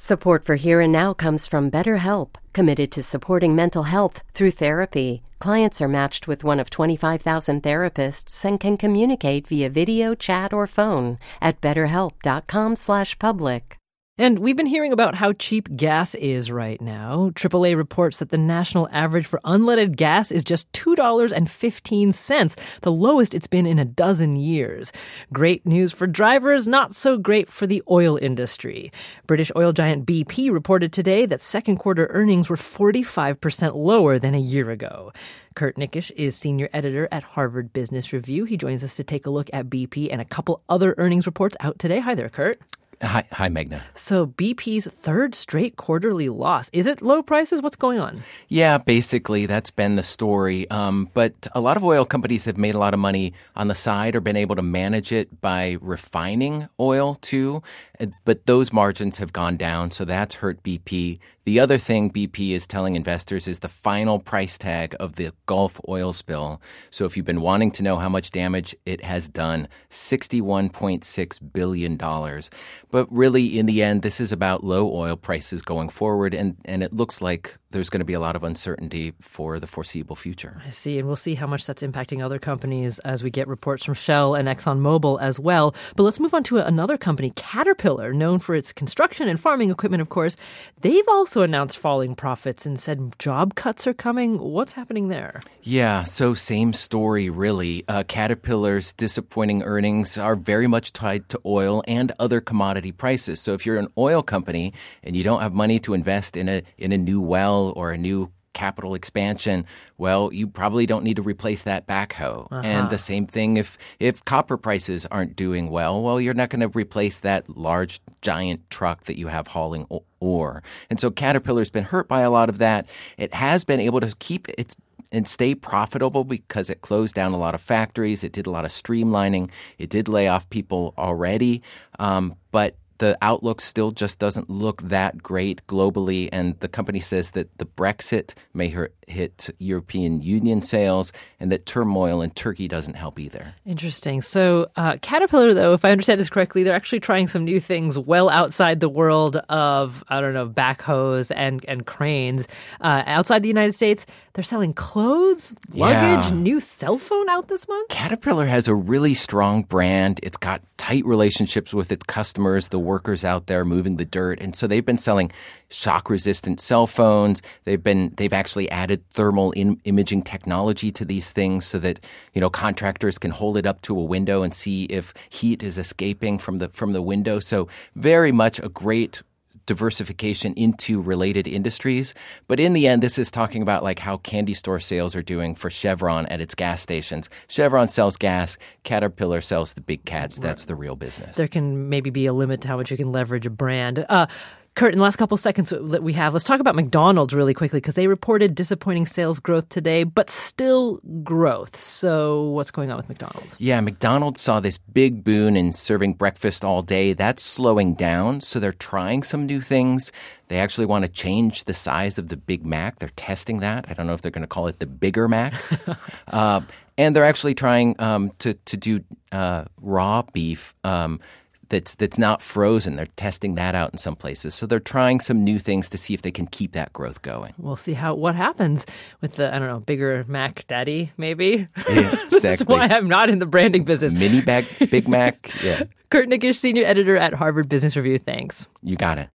Support for Here and Now comes from BetterHelp, committed to supporting mental health through therapy. Clients are matched with one of 25,000 therapists and can communicate via video, chat, or phone at betterhelp.com/public. And we've been hearing about how cheap gas is right now. AAA reports that the national average for unleaded gas is just $2.15, the lowest it's been in a dozen years. Great news for drivers, not so great for the oil industry. British oil giant BP reported today that second quarter earnings were 45% lower than a year ago. Kurt Nickisch is senior editor at Harvard Business Review. He joins us to take a look at BP and a couple other earnings reports out today. Hi there, Kurt. Hi, Meghna. So BP's third straight quarterly loss. Is it low prices? What's going on? Yeah, basically, that's been the story. But a lot of oil companies have made a lot of money on the side or been able to manage it by refining oil, too. But those margins have gone down, so that's hurt BP. The other thing BP is telling investors is the final price tag of the Gulf oil spill. So if you've been wanting to know how much damage it has done, $61.6 billion. But really, in the end, this is about low oil prices going forward, and it looks like there's going to be a lot of uncertainty for the foreseeable future. I see, and we'll see how much that's impacting other companies as we get reports from Shell and ExxonMobil as well. But let's move on to another company, Caterpillar, known for its construction and farming equipment, of course. They've also announced falling profits and said job cuts are coming. What's happening there? Yeah, so same story, really. Caterpillar's disappointing earnings are very much tied to oil and other commodity prices. So if you're an oil company and you don't have money to invest in a new well or a new capital expansion, well, you probably don't need to replace that backhoe. And the same thing if copper prices aren't doing well, you're not going to replace that large, giant truck that you have hauling ore. And so Caterpillar's been hurt by a lot of that. It has been able to keep its and stay profitable because it closed down a lot of factories. It did a lot of streamlining. It did lay off people already. But the outlook still just doesn't look that great globally, and the company says that the Brexit may hit European Union sales and that turmoil in Turkey doesn't help either. Interesting. So Caterpillar, though, if I understand this correctly, they're actually trying some new things well outside the world of, backhoes and cranes. Outside the United States, they're selling clothes, luggage, new cell phone out this month? Caterpillar has a really strong brand. It's got tight relationships with its customers, the workers out there moving the dirt. And so they've been selling shock-resistant cell phones. They've actually added thermal imaging technology to these things so that, contractors can hold it up to a window and see if heat is escaping from the window. So very much a great diversification into related industries. But in the end, this is talking about like how candy store sales are doing for Chevron at its gas stations. Chevron sells gas. Caterpillar sells the big cats. That's the real business. There can maybe be a limit to how much you can leverage a brand. Kurt, in the last couple of seconds that we have, let's talk about McDonald's really quickly because they reported disappointing sales growth today, but still growth. So what's going on with McDonald's? Yeah, McDonald's saw this big boon in serving breakfast all day. That's slowing down, so they're trying some new things. They actually want to change the size of the Big Mac. They're testing that. I don't know if they're going to call it the Bigger Mac. And they're actually trying to do raw beef that's not frozen. They're testing that out in some places. So they're trying some new things to see if they can keep that growth going. We'll see what happens with the, Bigger Mac Daddy, maybe. Yeah, exactly. This is why I'm not in the branding business. Mini Big Mac, yeah. Kurt Nickisch, senior editor at Harvard Business Review. Thanks. You got it.